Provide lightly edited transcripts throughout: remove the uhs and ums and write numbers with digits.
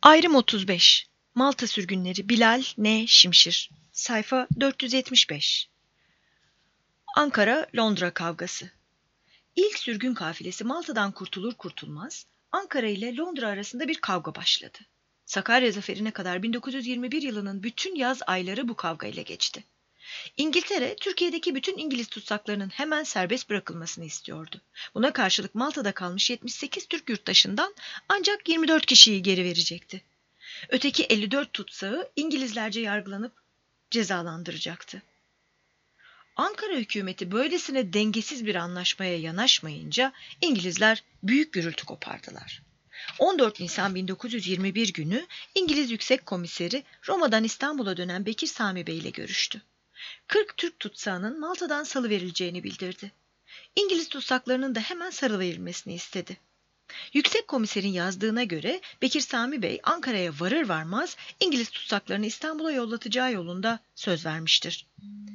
Ayrım 35. Malta sürgünleri Bilal N. Şimşir. Sayfa 475. Ankara-Londra kavgası. İlk sürgün kafilesi Malta'dan kurtulur kurtulmaz Ankara ile Londra arasında bir kavga başladı. Sakarya Zaferi'ne kadar 1921 yılının bütün yaz ayları bu kavga ile geçti. İngiltere, Türkiye'deki bütün İngiliz tutsaklarının hemen serbest bırakılmasını istiyordu. Buna karşılık Malta'da kalmış 78 Türk yurttaşından ancak 24 kişiyi geri verecekti. Öteki 54 tutsağı İngilizlerce yargılanıp cezalandıracaktı. Ankara hükümeti böylesine dengesiz bir anlaşmaya yanaşmayınca İngilizler büyük gürültü kopardılar. 14 Nisan 1921 günü İngiliz Yüksek Komiseri Roma'dan İstanbul'a dönen Bekir Sami Bey ile görüştü. 40 Türk tutsağının Malta'dan salıverileceğini bildirdi. İngiliz tutsaklarının da hemen salıverilmesini istedi. Yüksek komiserin yazdığına göre Bekir Sami Bey Ankara'ya varır varmaz İngiliz tutsaklarını İstanbul'a yollatacağı yolunda söz vermiştir.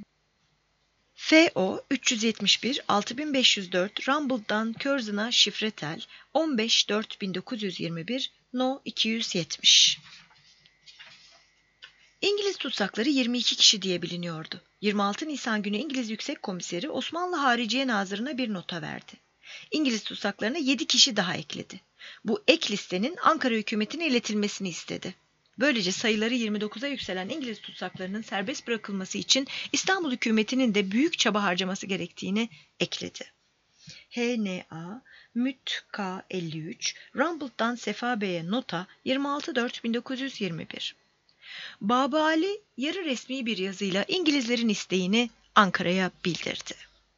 FO 371 6504 Rambledon Curzon'a şifretel 15-4-1921 No 270. İngiliz tutsakları 22 kişi diye biliniyordu. 26 Nisan günü İngiliz Yüksek Komiseri Osmanlı Hariciye Nazırı'na bir nota verdi. İngiliz tutsaklarına 7 kişi daha ekledi. Bu ek listenin Ankara hükümetine iletilmesini istedi. Böylece sayıları 29'a yükselen İngiliz tutsaklarının serbest bırakılması için İstanbul hükümetinin de büyük çaba harcaması gerektiğini ekledi. HNA Müt K 53 Rambledon Sefa Bey'e nota 26-4-1921. Baba Ali yarı resmi bir yazıyla İngilizlerin isteğini Ankara'ya bildirdi.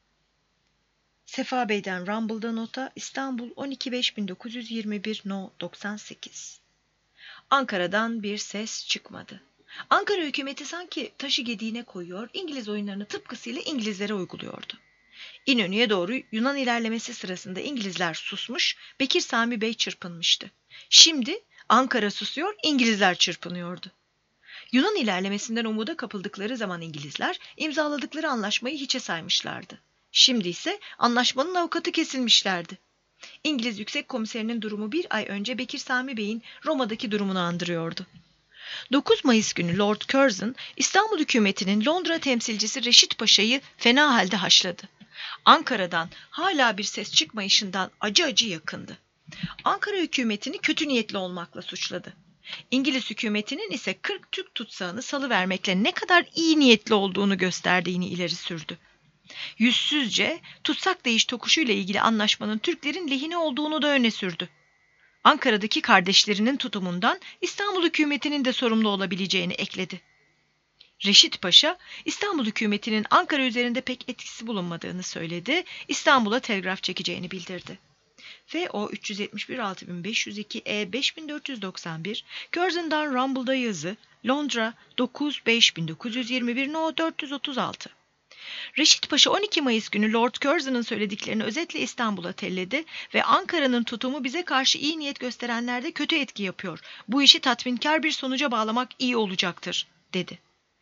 Sefa Bey'den Rambledon nota İstanbul 12-5-1921 No 98. Ankara'dan bir ses çıkmadı. Ankara hükümeti sanki taşı gediğine koyuyor, İngiliz oyunlarını tıpkısıyla İngilizlere uyguluyordu. İnönü'ye doğru Yunan ilerlemesi sırasında İngilizler susmuş, Bekir Sami Bey çırpınmıştı. Şimdi Ankara susuyor, İngilizler çırpınıyordu. Yunan ilerlemesinden umuda kapıldıkları zaman İngilizler imzaladıkları anlaşmayı hiçe saymışlardı. Şimdi ise anlaşmanın avukatı kesilmişlerdi. İngiliz Yüksek Komiserinin durumu bir ay önce Bekir Sami Bey'in Roma'daki durumunu andırıyordu. 9 Mayıs günü Lord Curzon, İstanbul hükümetinin Londra temsilcisi Reşit Paşa'yı fena halde haşladı. Ankara'dan hala bir ses çıkmayışından acı acı yakındı. Ankara hükümetini kötü niyetli olmakla suçladı. İngiliz hükümetinin ise 40 Türk tutsağını salıvermekle ne kadar iyi niyetli olduğunu gösterdiğini ileri sürdü. Yüzsüzce tutsak değiş tokuşuyla ilgili anlaşmanın Türklerin lehine olduğunu da öne sürdü. Ankara'daki kardeşlerinin tutumundan İstanbul hükümetinin de sorumlu olabileceğini ekledi. Reşit Paşa, İstanbul hükümetinin Ankara üzerinde pek etkisi bulunmadığını söyledi, İstanbul'a telgraf çekeceğini bildirdi. FO 371 6502 E 5491 Curzon'dan Rambledon'a yazı Londra 9-5-1921 No 436. Reşit Paşa 12 Mayıs günü Lord Curzon'un söylediklerini özetle İstanbul'a telledi ve Ankara'nın tutumu bize karşı iyi niyet gösterenlerde kötü etki yapıyor. Bu işi tatminkar bir sonuca bağlamak iyi olacaktır, dedi.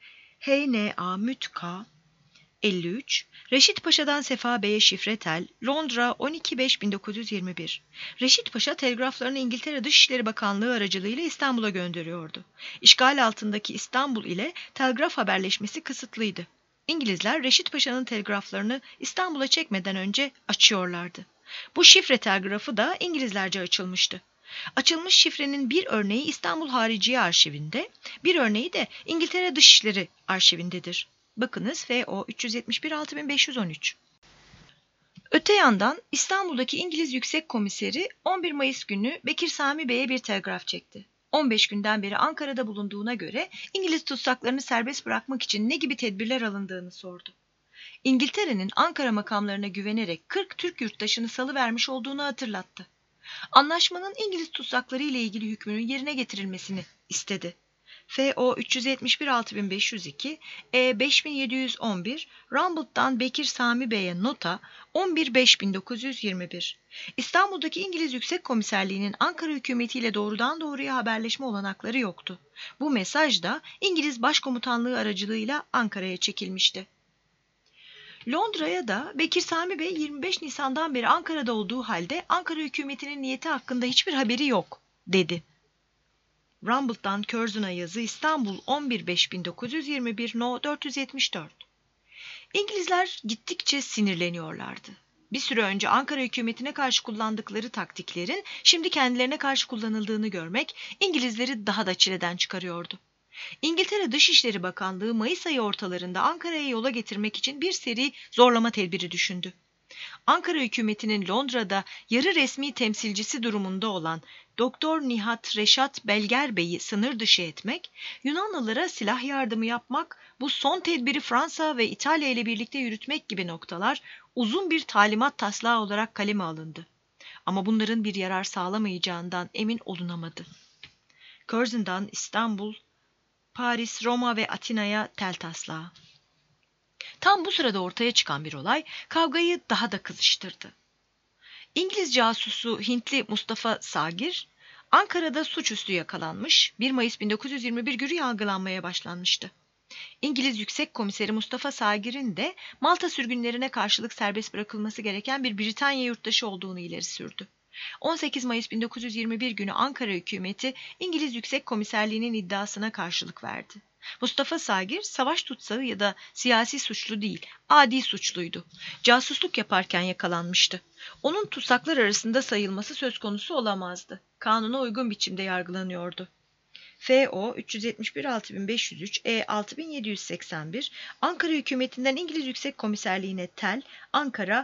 HNA Müt K 53 Reşit Paşa'dan Sefa Bey'e şifretel Londra 12-5-1921. Reşit Paşa telgraflarını İngiltere Dışişleri Bakanlığı aracılığıyla İstanbul'a gönderiyordu. İşgal altındaki İstanbul ile telgraf haberleşmesi kısıtlıydı. İngilizler Reşit Paşa'nın telgraflarını İstanbul'a çekmeden önce açıyorlardı. Bu şifre telgrafı da İngilizlerce açılmıştı. Açılmış şifrenin bir örneği İstanbul Hariciye Arşivinde, bir örneği de İngiltere Dışişleri Arşivindedir. Bakınız FO 371 6513. Öte yandan İstanbul'daki İngiliz Yüksek Komiseri 11 Mayıs günü Bekir Sami Bey'e bir telgraf çekti. 15 günden beri Ankara'da bulunduğuna göre İngiliz tutsaklarını serbest bırakmak için ne gibi tedbirler alındığını sordu. İngiltere'nin Ankara makamlarına güvenerek 40 Türk yurttaşını salıvermiş olduğunu hatırlattı. Anlaşmanın İngiliz tutsakları ile ilgili hükmünün yerine getirilmesini istedi. FO 371 6502 E 5711 Rambledon Bekir Sami Bey'e nota 11-5-1921. İstanbul'daki İngiliz Yüksek Komiserliği'nin Ankara hükümetiyle doğrudan doğruya haberleşme olanakları yoktu. Bu mesaj da İngiliz Başkomutanlığı aracılığıyla Ankara'ya çekilmişti. Londra'ya da Bekir Sami Bey 25 Nisan'dan beri Ankara'da olduğu halde Ankara hükümetinin niyeti hakkında hiçbir haberi yok, dedi. Rumble'dan Curzon'a yazı İstanbul 11.5.1921 No 474. İngilizler gittikçe sinirleniyorlardı. Bir süre önce Ankara hükümetine karşı kullandıkları taktiklerin şimdi kendilerine karşı kullanıldığını görmek İngilizleri daha da çileden çıkarıyordu. İngiltere Dışişleri Bakanlığı Mayıs ayı ortalarında Ankara'ya yola getirmek için bir seri zorlama tedbiri düşündü. Ankara hükümetinin Londra'da yarı resmi temsilcisi durumunda olan Doktor Nihat Reşat Belger Bey'i sınır dışı etmek, Yunanlılara silah yardımı yapmak, bu son tedbiri Fransa ve İtalya ile birlikte yürütmek gibi noktalar uzun bir talimat taslağı olarak kaleme alındı. Ama bunların bir yarar sağlamayacağından emin olunamadı. Curzon'dan İstanbul, Paris, Roma ve Atina'ya tel taslağı. Tam bu sırada ortaya çıkan bir olay kavgayı daha da kızıştırdı. İngiliz casusu Hintli Mustafa Sagir, Ankara'da suçüstü yakalanmış, 1 Mayıs 1921 günü yargılanmaya başlanmıştı. İngiliz Yüksek Komiseri Mustafa Sagir'in de Malta sürgünlerine karşılık serbest bırakılması gereken bir Britanya yurttaşı olduğunu ileri sürdü. 18 Mayıs 1921 günü Ankara hükümeti İngiliz Yüksek Komiserliği'nin iddiasına karşılık verdi. Mustafa Sagir savaş tutsağı ya da siyasi suçlu değil, adi suçluydu. Casusluk yaparken yakalanmıştı. Onun tutsaklar arasında sayılması söz konusu olamazdı. Kanuna uygun biçimde yargılanıyordu. FO 371-6503 E6781 Ankara hükümetinden İngiliz Yüksek Komiserliğine tel Ankara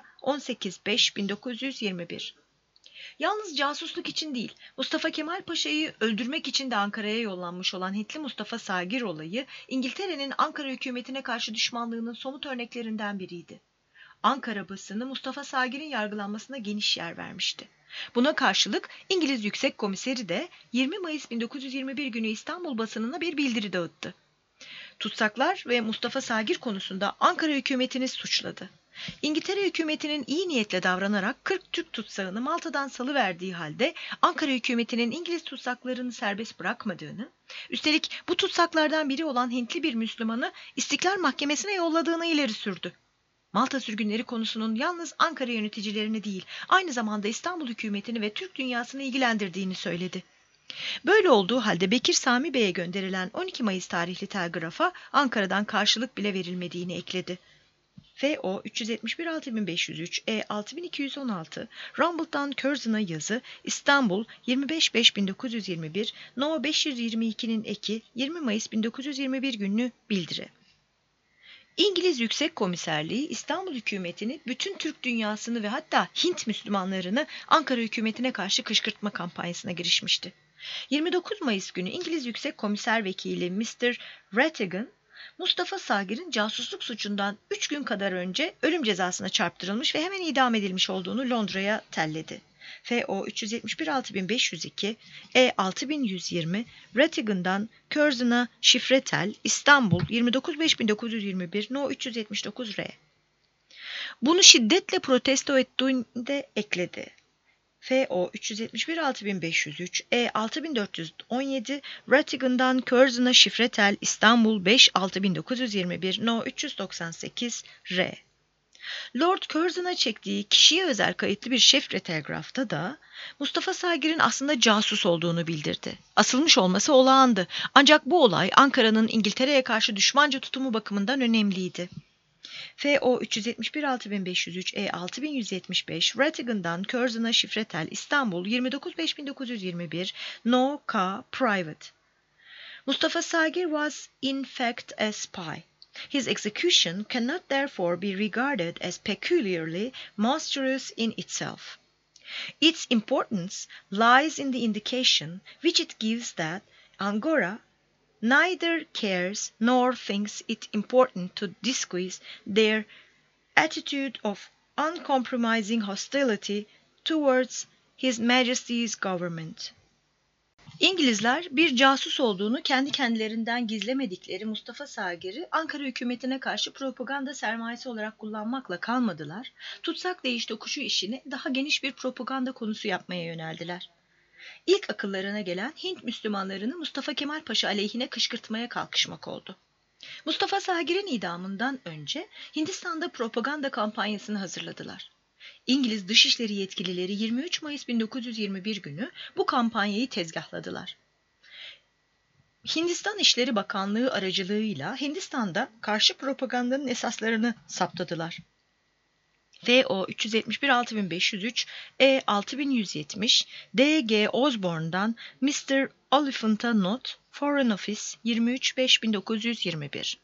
18.5.1921. Yalnız casusluk için değil, Mustafa Kemal Paşa'yı öldürmek için de Ankara'ya yollanmış olan Hintli Mustafa Sagir olayı, İngiltere'nin Ankara hükümetine karşı düşmanlığının somut örneklerinden biriydi. Ankara basını Mustafa Sagir'in yargılanmasına geniş yer vermişti. Buna karşılık İngiliz Yüksek Komiseri de 20 Mayıs 1921 günü İstanbul basınına bir bildiri dağıttı. Tutsaklar ve Mustafa Sagir konusunda Ankara hükümetini suçladı. İngiltere hükümetinin iyi niyetle davranarak 40 Türk tutsağını Malta'dan salıverdiği halde Ankara hükümetinin İngiliz tutsaklarını serbest bırakmadığını, üstelik bu tutsaklardan biri olan Hintli bir Müslümanı İstiklal Mahkemesi'ne yolladığını ileri sürdü. Malta sürgünleri konusunun yalnız Ankara yöneticilerini değil, aynı zamanda İstanbul hükümetini ve Türk dünyasını ilgilendirdiğini söyledi. Böyle olduğu halde Bekir Sami Bey'e gönderilen 12 Mayıs tarihli telgrafa Ankara'dan karşılık bile verilmediğini ekledi. FO 371-6503 E6216 Rumble'dan Curzon'a yazı İstanbul 25.5.1921 No 522'nin eki 20 Mayıs 1921 günlü bildiri. İngiliz Yüksek Komiserliği İstanbul hükümetini, bütün Türk dünyasını ve hatta Hint Müslümanlarını Ankara hükümetine karşı kışkırtma kampanyasına girişmişti. 29 Mayıs günü İngiliz Yüksek Komiser Vekili Mr. Rattigan, Mustafa Sagir'in casusluk suçundan 3 gün kadar önce ölüm cezasına çarptırılmış ve hemen idam edilmiş olduğunu Londra'ya telledi. FO 371-6502 E6120 Rattigan'dan Curzon'a şifre tel İstanbul 29.5.1921 No 379 R. Bunu şiddetle protesto ettiğinde ekledi. FO 371-6503 E6417 Rattigan'dan Curzon'a şifre tel İstanbul 5.6.1921 No 398 R. Lord Curzon'a çektiği kişiye özel kayıtlı bir şifre telgrafta da Mustafa Sagir'in aslında casus olduğunu bildirdi. Asılmış olması olağandı. Ancak bu olay Ankara'nın İngiltere'ye karşı düşmanca tutumu bakımından önemliydi. FO 371-6503 E6175 Rattigan'dan Curzon'a şifre tel İstanbul 29.5.1921 No K Private. Mustafa Sagir was in fact a spy. His execution cannot therefore be regarded as peculiarly monstrous in itself. Its importance lies in the indication which it gives that Angora neither cares nor thinks it important to disguise their attitude of uncompromising hostility towards His Majesty's government. İngilizler bir casus olduğunu kendi kendilerinden gizlemedikleri Mustafa Sagir'i Ankara hükümetine karşı propaganda sermayesi olarak kullanmakla kalmadılar, tutsak değiş tokuşu işini daha geniş bir propaganda konusu yapmaya yöneldiler. İlk akıllarına gelen Hint Müslümanlarını Mustafa Kemal Paşa aleyhine kışkırtmaya kalkışmak oldu. Mustafa Sagir'in idamından önce Hindistan'da propaganda kampanyasını hazırladılar. İngiliz Dışişleri yetkilileri 23 Mayıs 1921 günü bu kampanyayı tezgahladılar. Hindistan İşleri Bakanlığı aracılığıyla Hindistan'da karşı propagandanın esaslarını saptadılar. FO 371 6503, E 6170, D.G. Osborne'dan Mr. Oliphant'a not, Foreign Office 23-5-1921.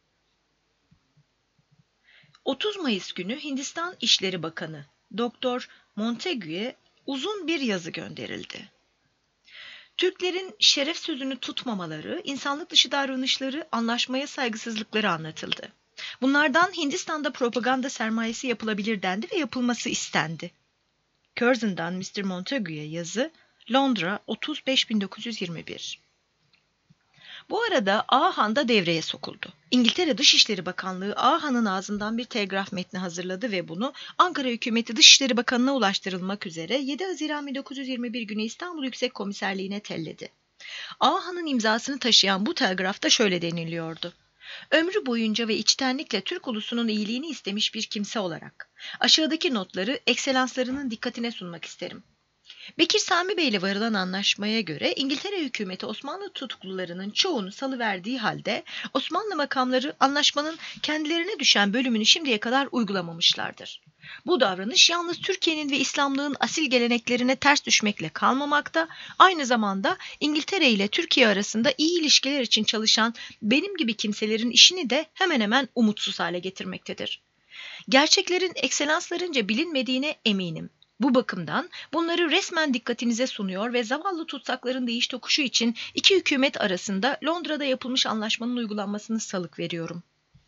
30 Mayıs günü Hindistan İşleri Bakanı Dr. Montagu'ye uzun bir yazı gönderildi. Türklerin şeref sözünü tutmamaları, insanlık dışı davranışları, anlaşmaya saygısızlıkları anlatıldı. Bunlardan Hindistan'da propaganda sermayesi yapılabilir dendi ve yapılması istendi. Curzon'dan Mr. Montagu'ya yazı, Londra 30-5-1921. Bu arada Ahan da devreye sokuldu. İngiltere Dışişleri Bakanlığı Ahan'ın ağzından bir telgraf metni hazırladı ve bunu Ankara Hükümeti Dışişleri Bakanı'na ulaştırılmak üzere 7 Haziran 1921 günü İstanbul Yüksek Komiserliğine telledi. Ahan'ın imzasını taşıyan bu telgrafta şöyle deniliyordu: Ömrü boyunca ve içtenlikle Türk ulusunun iyiliğini istemiş bir kimse olarak aşağıdaki notları ekselanslarının dikkatine sunmak isterim. Bekir Sami Bey ile varılan anlaşmaya göre İngiltere hükümeti Osmanlı tutuklularının çoğunu salıverdiği halde Osmanlı makamları anlaşmanın kendilerine düşen bölümünü şimdiye kadar uygulamamışlardır. Bu davranış yalnız Türkiye'nin ve İslamlığın asil geleneklerine ters düşmekle kalmamakta, aynı zamanda İngiltere ile Türkiye arasında iyi ilişkiler için çalışan benim gibi kimselerin işini de hemen hemen umutsuz hale getirmektedir. Gerçeklerin ekselanslarınca bilinmediğine eminim. Bu bakımdan bunları resmen dikkatinize sunuyor ve zavallı tutsakların değiş tokuşu için iki hükümet arasında Londra'da yapılmış anlaşmanın uygulanmasını salık veriyorum.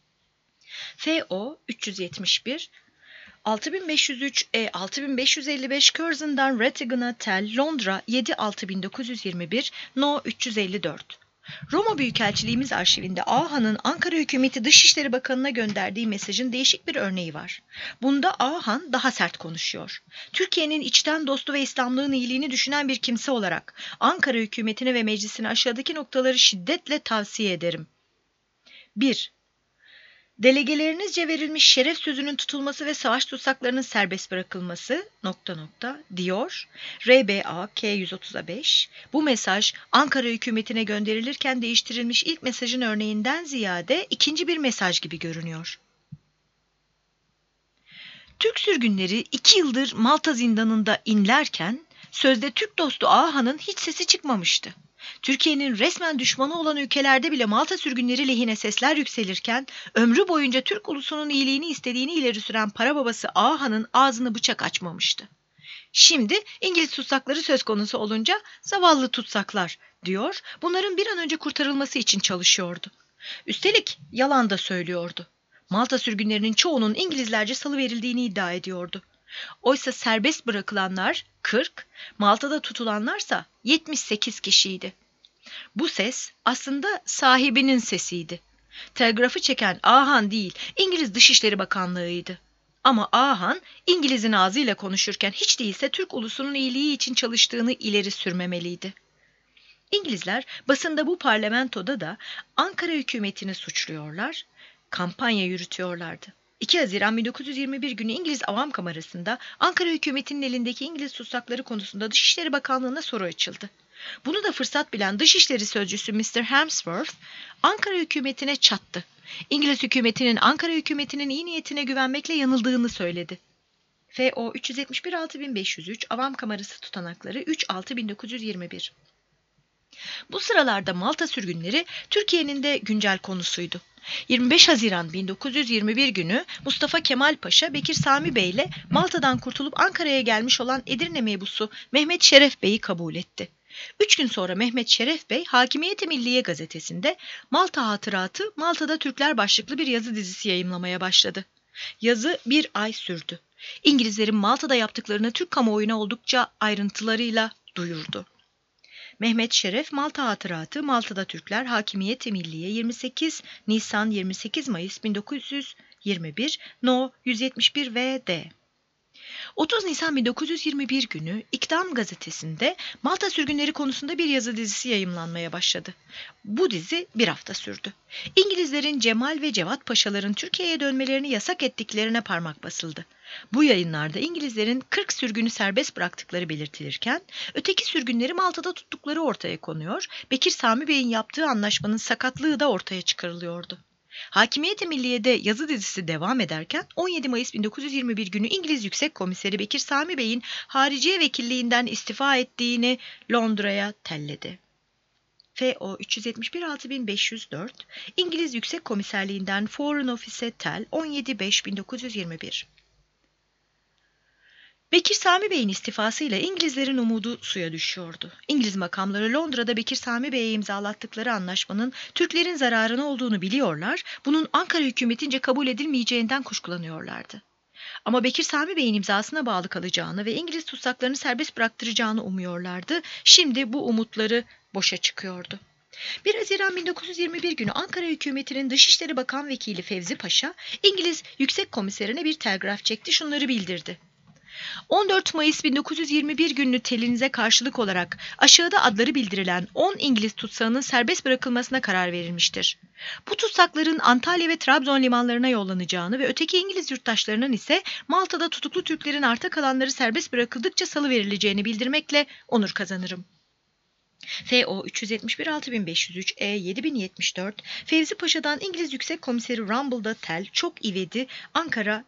FO 371 6503 E 6555 Curzon'dan Rattigan'a tel Londra 7-6-1921 No 354. Roma Büyükelçiliğimiz arşivinde Ahan'ın Ankara Hükümeti Dışişleri Bakanı'na gönderdiği mesajın değişik bir örneği var. Bunda Ahan daha sert konuşuyor. Türkiye'nin içten dostu ve İslamlığın iyiliğini düşünen bir kimse olarak Ankara hükümetine ve meclisine aşağıdaki noktaları şiddetle tavsiye ederim. 1. Delegelerinizce verilmiş şeref sözünün tutulması ve savaş tutsaklarının serbest bırakılması ... diyor RBA K135. Bu mesaj Ankara hükümetine gönderilirken değiştirilmiş ilk mesajın örneğinden ziyade ikinci bir mesaj gibi görünüyor. Türk sürgünleri 2 yıldır Malta zindanında inlerken sözde Türk dostu Ahan'ın hiç sesi çıkmamıştı. Türkiye'nin resmen düşmanı olan ülkelerde bile Malta sürgünleri lehine sesler yükselirken ömrü boyunca Türk ulusunun iyiliğini istediğini ileri süren para babası Ahan'ın ağzını bıçak açmamıştı. Şimdi İngiliz tutsakları söz konusu olunca zavallı tutsaklar diyor, bunların bir an önce kurtarılması için çalışıyordu. Üstelik yalan da söylüyordu. Malta sürgünlerinin çoğunun İngilizlerce salıverildiğini iddia ediyordu. Oysa serbest bırakılanlar 40, Malta'da tutulanlarsa 78 kişiydi. Bu ses aslında sahibinin sesiydi. Telgrafı çeken Ahan değil, İngiliz Dışişleri Bakanlığı'ydı. Ama Ahan, İngiliz'in ağzıyla konuşurken hiç değilse Türk ulusunun iyiliği için çalıştığını ileri sürmemeliydi. İngilizler basında bu parlamentoda da Ankara hükümetini suçluyorlar, kampanya yürütüyorlardı. 2 Haziran 1921 günü İngiliz Avam Kamerası'nda Ankara hükümetinin elindeki İngiliz tutsakları konusunda Dışişleri Bakanlığı'na soru açıldı. Bunu da fırsat bilen Dışişleri Sözcüsü Mr. Harmsworth, Ankara hükümetine çattı. İngiliz hükümetinin Ankara hükümetinin iyi niyetine güvenmekle yanıldığını söyledi. FO 371 6503 Avam Kamerası tutanakları 3-6-1921. Bu sıralarda Malta sürgünleri Türkiye'nin de güncel konusuydu. 25 Haziran 1921 günü Mustafa Kemal Paşa Bekir Sami Bey ile Malta'dan kurtulup Ankara'ya gelmiş olan Edirne mebusu Mehmet Şeref Bey'i kabul etti. 3 gün sonra Mehmet Şeref Bey Hakimiyet-i Milliye gazetesinde Malta Hatıratı, Malta'da Türkler başlıklı bir yazı dizisi yayımlamaya başladı. Yazı bir ay sürdü. İngilizlerin Malta'da yaptıklarını Türk kamuoyuna oldukça ayrıntılarıyla duyurdu. Mehmet Şeref, Malta Hatıratı, Malta'da Türkler, Hakimiyet-i Milliye 28 Nisan 28 Mayıs 1921 No 171 VD. 30 Nisan 1921 günü İktam gazetesinde Malta sürgünleri konusunda bir yazı dizisi yayımlanmaya başladı. Bu dizi bir hafta sürdü. İngilizlerin Cemal ve Cevat Paşaların Türkiye'ye dönmelerini yasak ettiklerine parmak basıldı. Bu yayınlarda İngilizlerin 40 sürgünü serbest bıraktıkları belirtilirken, öteki sürgünleri Malta'da tuttukları ortaya konuyor, Bekir Sami Bey'in yaptığı anlaşmanın sakatlığı da ortaya çıkarılıyordu. Hakimiyet-i Milliye'de yazı dizisi devam ederken 17 Mayıs 1921 günü İngiliz Yüksek Komiseri Bekir Sami Bey'in Hariciye Vekilliğinden istifa ettiğini Londra'ya telledi. FO 371-6504 İngiliz Yüksek Komiserliğinden Foreign Office'e tel 17.5.1921. Bekir Sami Bey'in istifasıyla İngilizlerin umudu suya düşüyordu. İngiliz makamları Londra'da Bekir Sami Bey'e imzalattıkları anlaşmanın Türklerin zararına olduğunu biliyorlar, bunun Ankara hükümetince kabul edilmeyeceğinden kuşkulanıyorlardı. Ama Bekir Sami Bey'in imzasına bağlı kalacağını ve İngiliz tutsaklarını serbest bıraktıracağını umuyorlardı. Şimdi bu umutları boşa çıkıyordu. 1 Haziran 1921 günü Ankara hükümetinin Dışişleri Bakan Vekili Fevzi Paşa, İngiliz Yüksek Komiserine bir telgraf çekti, şunları bildirdi. 14 Mayıs 1921 günlü telinize karşılık olarak aşağıda adları bildirilen 10 İngiliz tutsağının serbest bırakılmasına karar verilmiştir. Bu tutsakların Antalya ve Trabzon limanlarına yollanacağını ve öteki İngiliz yurttaşlarının ise Malta'da tutuklu Türklerin arta kalanları serbest bırakıldıkça salıverileceğini bildirmekle onur kazanırım. FO 371-6503 E 7074 Fevzi Paşa'dan İngiliz Yüksek Komiseri Rumble'da tel çok ivedi Ankara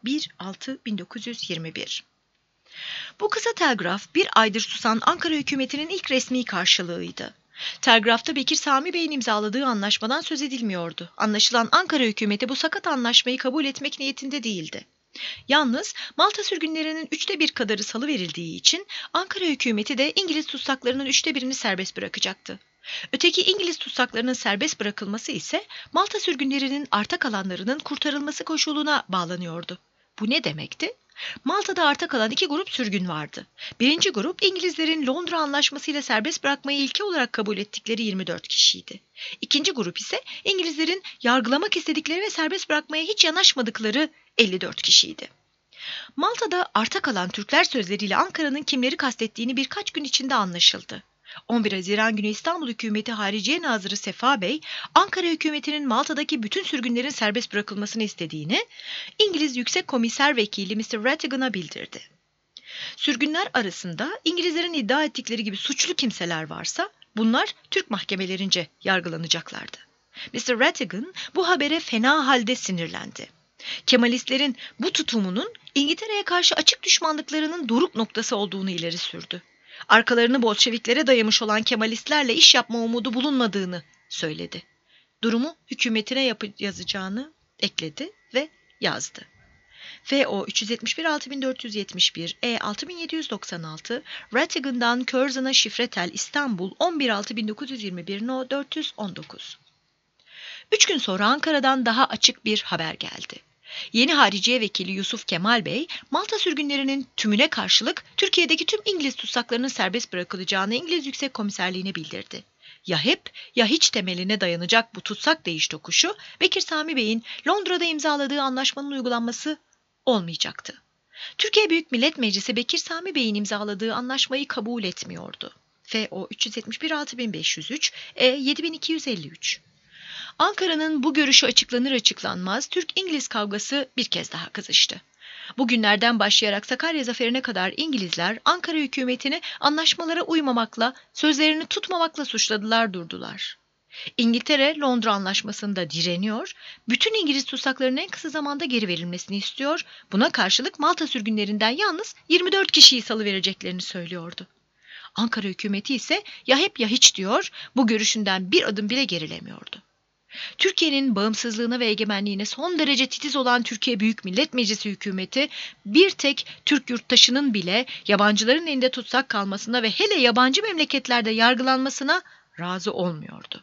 1-6-1921. Bu kısa telgraf bir aydır susan Ankara hükümetinin ilk resmi karşılığıydı. Telgrafta Bekir Sami Bey'in imzaladığı anlaşmadan söz edilmiyordu. Anlaşılan Ankara hükümeti bu sakat anlaşmayı kabul etmek niyetinde değildi. Yalnız Malta sürgünlerinin 1/3 kadarı salıverildiği için Ankara hükümeti de İngiliz tutsaklarının 1/3'ünü serbest bırakacaktı. Öteki İngiliz tutsaklarının serbest bırakılması ise Malta sürgünlerinin arta kalanlarının kurtarılması koşuluna bağlanıyordu. Bu ne demekti? Malta'da arta kalan 2 grup sürgün vardı. Birinci grup İngilizlerin Londra Anlaşması ile serbest bırakmayı ilke olarak kabul ettikleri 24 kişiydi. İkinci grup ise İngilizlerin yargılamak istedikleri ve serbest bırakmaya hiç yanaşmadıkları 54 kişiydi. Malta'da arta kalan Türkler sözleriyle Ankara'nın kimleri kastettiğini birkaç gün içinde anlaşıldı. 11 Haziran günü İstanbul Hükümeti Hariciye Nazırı Sefa Bey, Ankara hükümetinin Malta'daki bütün sürgünlerin serbest bırakılmasını istediğini İngiliz Yüksek Komiser Vekili Mr. Rattigan'a bildirdi. Sürgünler arasında İngilizlerin iddia ettikleri gibi suçlu kimseler varsa bunlar Türk mahkemelerince yargılanacaklardı. Mr. Rattigan bu habere fena halde sinirlendi. Kemalistlerin bu tutumunun İngiltere'ye karşı açık düşmanlıklarının doruk noktası olduğunu ileri sürdü. Arkalarını Bolşeviklere dayamış olan Kemalistlerle iş yapma umudu bulunmadığını söyledi. Durumu hükümetine yazacağını ekledi ve yazdı. FO 371-6471 E 6796 Rattigan'dan Curzon'a şifretel İstanbul 11.6.1921 No 419. 3 gün sonra Ankara'dan daha açık bir haber geldi. Yeni Hariciye Vekili Yusuf Kemal Bey, Malta sürgünlerinin tümüne karşılık Türkiye'deki tüm İngiliz tutsaklarının serbest bırakılacağını İngiliz Yüksek Komiserliğine bildirdi. Ya hep ya hiç temeline dayanacak bu tutsak değiş tokuşu Bekir Sami Bey'in Londra'da imzaladığı anlaşmanın uygulanması olmayacaktı. Türkiye Büyük Millet Meclisi Bekir Sami Bey'in imzaladığı anlaşmayı kabul etmiyordu. FO 371-6503 E 7253. Ankara'nın bu görüşü açıklanır açıklanmaz Türk-İngiliz kavgası bir kez daha kızıştı. Bugünlerden başlayarak Sakarya Zaferi'ne kadar İngilizler Ankara hükümetini anlaşmalara uymamakla, sözlerini tutmamakla suçladılar durdular. İngiltere Londra Anlaşması'nda direniyor, bütün İngiliz tutsaklarının en kısa zamanda geri verilmesini istiyor, buna karşılık Malta sürgünlerinden yalnız 24 kişiyi salıvereceklerini söylüyordu. Ankara hükümeti ise ya hep ya hiç diyor, bu görüşünden bir adım bile gerilemiyordu. Türkiye'nin bağımsızlığına ve egemenliğine son derece titiz olan Türkiye Büyük Millet Meclisi hükümeti bir tek Türk yurttaşının bile yabancıların elinde tutsak kalmasına ve hele yabancı memleketlerde yargılanmasına razı olmuyordu.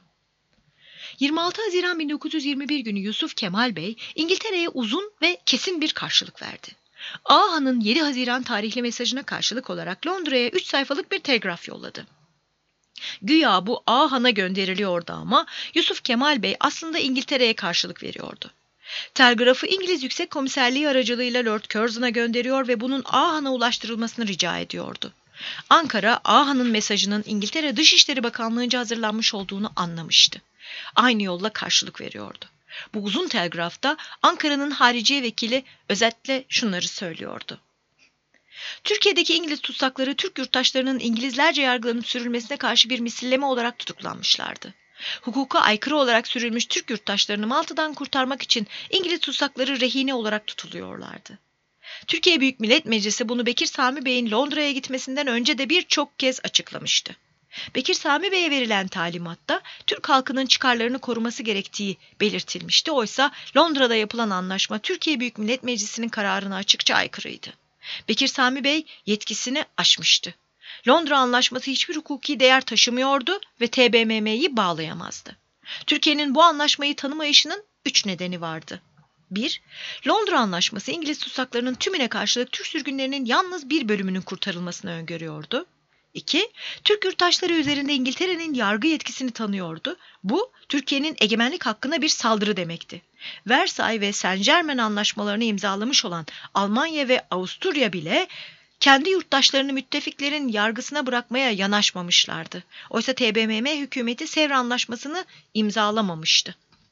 26 Haziran 1921 günü Yusuf Kemal Bey İngiltere'ye uzun ve kesin bir karşılık verdi. Ağa'nın 7 Haziran tarihli mesajına karşılık olarak Londra'ya 3 sayfalık bir telgraf yolladı. Güya bu Ağa'na gönderiliyordu ama Yusuf Kemal Bey aslında İngiltere'ye karşılık veriyordu. Telgrafı İngiliz Yüksek Komiserliği aracılığıyla Lord Curzon'a gönderiyor ve bunun Ahan'a ulaştırılmasını rica ediyordu. Ankara, Ahan'ın mesajının İngiltere Dışişleri Bakanlığı'nca hazırlanmış olduğunu anlamıştı. Aynı yolla karşılık veriyordu. Bu uzun telgrafta Ankara'nın hariciye vekili özetle şunları söylüyordu. Türkiye'deki İngiliz tutsakları Türk yurttaşlarının İngilizlerce yargılanıp sürülmesine karşı bir misilleme olarak tutuklanmışlardı. Hukuka aykırı olarak sürülmüş Türk yurttaşlarını Malta'dan kurtarmak için İngiliz tutsakları rehine olarak tutuluyorlardı. Türkiye Büyük Millet Meclisi bunu Bekir Sami Bey'in Londra'ya gitmesinden önce de birçok kez açıklamıştı. Bekir Sami Bey'e verilen talimatta Türk halkının çıkarlarını koruması gerektiği belirtilmişti. Oysa Londra'da yapılan anlaşma Türkiye Büyük Millet Meclisi'nin kararına açıkça aykırıydı. Bekir Sami Bey yetkisini aşmıştı. Londra Anlaşması hiçbir hukuki değer taşımıyordu ve TBMM'yi bağlayamazdı. Türkiye'nin bu anlaşmayı tanımayışının 3 nedeni vardı. 1. Londra Anlaşması İngiliz tutsaklarının tümüne karşılık Türk sürgünlerinin yalnız bir bölümünün kurtarılmasını öngörüyordu. 2. Türk yurttaşları üzerinde İngiltere'nin yargı yetkisini tanıyordu. Bu, Türkiye'nin egemenlik hakkına bir saldırı demekti. Versay ve Saint-Germain anlaşmalarını imzalamış olan Almanya ve Avusturya bile kendi yurttaşlarını müttefiklerin yargısına bırakmaya yanaşmamışlardı. Oysa TBMM hükümeti Sevr Anlaşması'nı imzalamamıştı.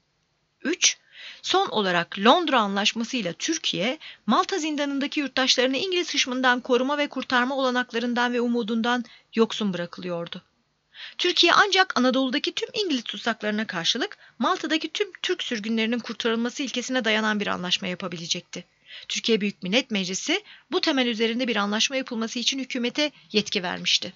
3. Son olarak Londra Anlaşması ile Türkiye, Malta zindanındaki yurttaşlarını İngiliz hışmından koruma ve kurtarma olanaklarından ve umudundan yoksun bırakılıyordu. Türkiye ancak Anadolu'daki tüm İngiliz tutsaklarına karşılık Malta'daki tüm Türk sürgünlerinin kurtarılması ilkesine dayanan bir anlaşma yapabilecekti. Türkiye Büyük Millet Meclisi bu temel üzerinde bir anlaşma yapılması için hükümete yetki vermişti.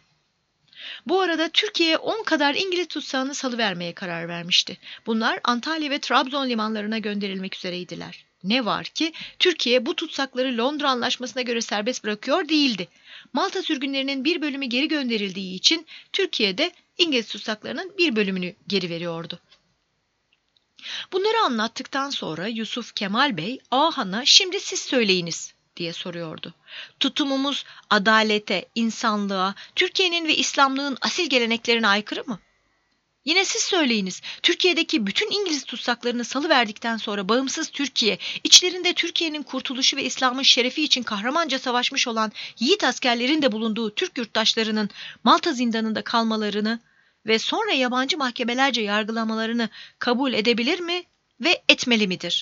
Bu arada Türkiye 10 kadar İngiliz tutsağını salıvermeye karar vermişti. Bunlar Antalya ve Trabzon limanlarına gönderilmek üzereydiler. Ne var ki Türkiye bu tutsakları Londra Anlaşması'na göre serbest bırakıyor değildi. Malta sürgünlerinin bir bölümü geri gönderildiği için Türkiye de İngiliz tutsaklarının bir bölümünü geri veriyordu. Bunları anlattıktan sonra Yusuf Kemal Bey Ahan'a şimdi siz söyleyiniz diye soruyordu. Tutumumuz adalete, insanlığa, Türkiye'nin ve İslamlığın asil geleneklerine aykırı mı? Yine siz söyleyiniz. Türkiye'deki bütün İngiliz tutsaklarını salıverdikten sonra bağımsız Türkiye, içlerinde Türkiye'nin kurtuluşu ve İslam'ın şerefi için kahramanca savaşmış olan yiğit askerlerin de bulunduğu Türk yurttaşlarının Malta zindanında kalmalarını ve sonra yabancı mahkemelerce yargılamalarını kabul edebilir mi ve etmeli midir?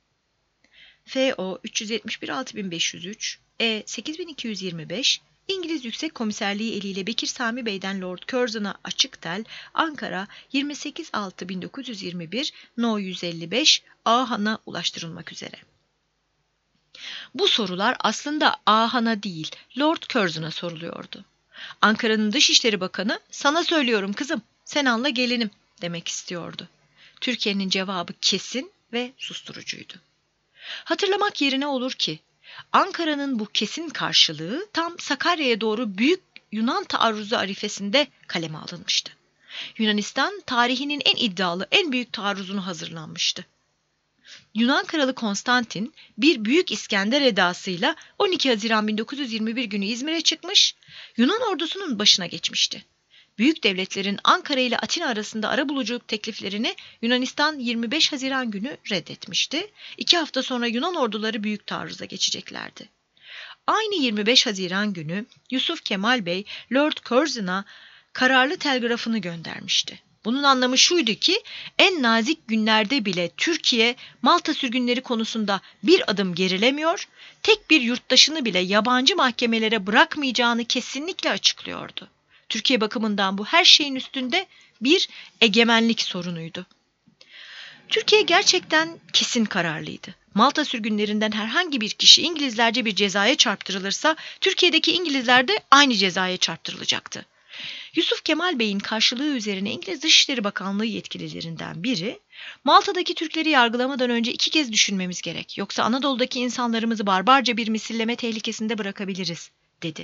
FO 371-6503, E 8225, İngiliz Yüksek Komiserliği eliyle Bekir Sami Bey'den Lord Curzon'a açık tel, Ankara 28.6.1921, No 155, Ahan'a ulaştırılmak üzere. Bu sorular aslında Ahan'a değil, Lord Curzon'a soruluyordu. Ankara'nın Dışişleri Bakanı, sana söylüyorum kızım, sen anla gelinim demek istiyordu. Türkiye'nin cevabı kesin ve susturucuydu. Hatırlamak yerine olur ki, Ankara'nın bu kesin karşılığı tam Sakarya'ya doğru büyük Yunan taarruzu arifesinde kaleme alınmıştı. Yunanistan tarihinin en iddialı, en büyük taarruzunu hazırlanmıştı. Yunan Kralı Konstantin bir Büyük İskender edasıyla 12 Haziran 1921 günü İzmir'e çıkmış, Yunan ordusunun başına geçmişti. Büyük devletlerin Ankara ile Atina arasında arabuluculuk tekliflerini Yunanistan 25 Haziran günü reddetmişti. 2 hafta sonra Yunan orduları büyük taarruza geçeceklerdi. Aynı 25 Haziran günü Yusuf Kemal Bey Lord Curzon'a kararlı telgrafını göndermişti. Bunun anlamı şuydu ki en nazik günlerde bile Türkiye Malta sürgünleri konusunda bir adım gerilemiyor, tek bir yurttaşını bile yabancı mahkemelere bırakmayacağını kesinlikle açıklıyordu. Türkiye bakımından bu her şeyin üstünde bir egemenlik sorunuydu. Türkiye gerçekten kesin kararlıydı. Malta sürgünlerinden herhangi bir kişi İngilizlerce bir cezaya çarptırılırsa Türkiye'deki İngilizler de aynı cezaya çarptırılacaktı. Yusuf Kemal Bey'in karşılığı üzerine İngiliz Dışişleri Bakanlığı yetkililerinden biri, Malta'daki Türkleri yargılamadan önce 2 kez düşünmemiz gerek. Yoksa Anadolu'daki insanlarımızı barbarca bir misilleme tehlikesinde bırakabiliriz, dedi.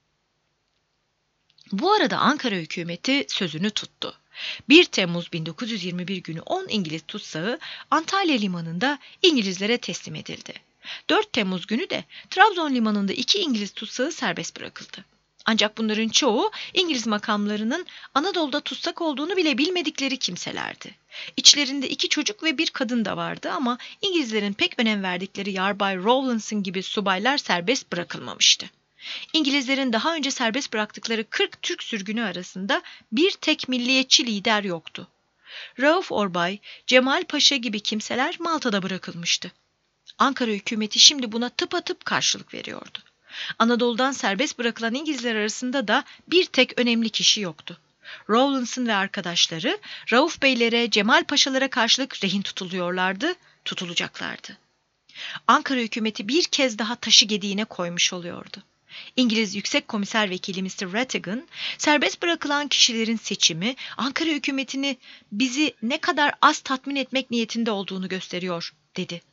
Bu arada Ankara hükümeti sözünü tuttu. 1 Temmuz 1921 günü 10 İngiliz tutsağı Antalya limanında İngilizlere teslim edildi. 4 Temmuz günü de Trabzon limanında 2 İngiliz tutsağı serbest bırakıldı. Ancak bunların çoğu İngiliz makamlarının Anadolu'da tutsak olduğunu bile bilmedikleri kimselerdi. İçlerinde 2 çocuk ve bir kadın da vardı ama İngilizlerin pek önem verdikleri Yarbay Rowlandson gibi subaylar serbest bırakılmamıştı. İngilizlerin daha önce serbest bıraktıkları 40 Türk sürgünü arasında bir tek milliyetçi lider yoktu. Rauf Orbay, Cemal Paşa gibi kimseler Malta'da bırakılmıştı. Ankara hükümeti şimdi buna tıpatıp karşılık veriyordu. Anadolu'dan serbest bırakılan İngilizler arasında da bir tek önemli kişi yoktu. Rowlandson ve arkadaşları Rauf Beylere, Cemal Paşalara karşılık rehin tutuluyorlardı, tutulacaklardı. Ankara hükümeti bir kez daha taşı gediğine koymuş oluyordu. İngiliz Yüksek Komiser Vekili Mr. Rattigan, serbest bırakılan kişilerin seçimi Ankara hükümetini bizi ne kadar az tatmin etmek niyetinde olduğunu gösteriyor, dedi.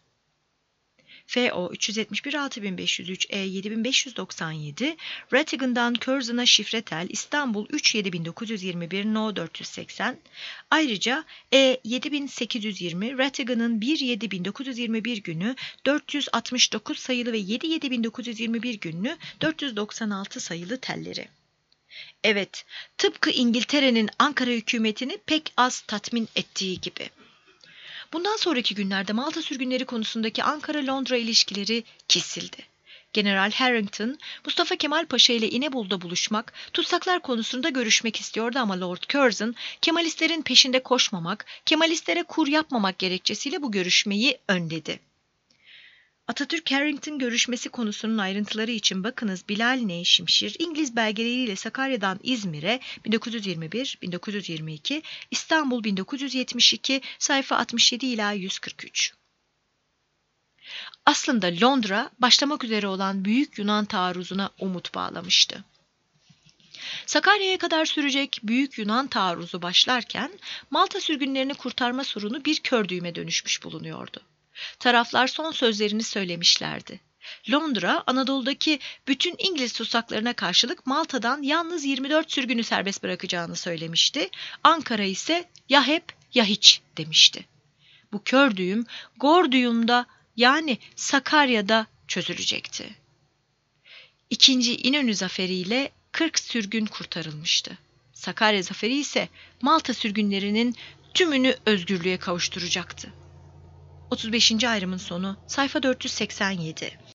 FO 371 6503 E 7597 Rattigan'dan Curzon'a şifretel İstanbul 37921 No 480. Ayrıca E 7820 Rattigan'ın 1/7/1921 günü 469 sayılı ve 7/7/1921 günü 496 sayılı telleri. Evet, tıpkı İngiltere'nin Ankara hükümetini pek az tatmin ettiği gibi. Bundan sonraki günlerde Malta sürgünleri konusundaki Ankara-Londra ilişkileri kesildi. General Harrington, Mustafa Kemal Paşa ile İnebolu'da buluşmak, tutsaklar konusunda görüşmek istiyordu ama Lord Curzon, Kemalistlerin peşinde koşmamak, Kemalistlere kur yapmamak gerekçesiyle bu görüşmeyi önledi. Atatürk-Harrington görüşmesi konusunun ayrıntıları için bakınız Bilal N. Şimşir, İngiliz belgeleriyle Sakarya'dan İzmir'e 1921-1922, İstanbul 1972, sayfa 67 ila 143. Aslında Londra, başlamak üzere olan Büyük Yunan taarruzuna umut bağlamıştı. Sakarya'ya kadar sürecek Büyük Yunan taarruzu başlarken, Malta sürgünlerini kurtarma sorunu bir kör düğüme dönüşmüş bulunuyordu. Taraflar son sözlerini söylemişlerdi. Londra, Anadolu'daki bütün İngiliz tutsaklarına karşılık Malta'dan yalnız 24 sürgünü serbest bırakacağını söylemişti. Ankara ise ya hep ya hiç demişti. Bu kör düğüm Gorduyum'da yani Sakarya'da çözülecekti. İkinci İnönü zaferiyle 40 sürgün kurtarılmıştı. Sakarya zaferi ise Malta sürgünlerinin tümünü özgürlüğe kavuşturacaktı. 35. ayrımın sonu sayfa 487.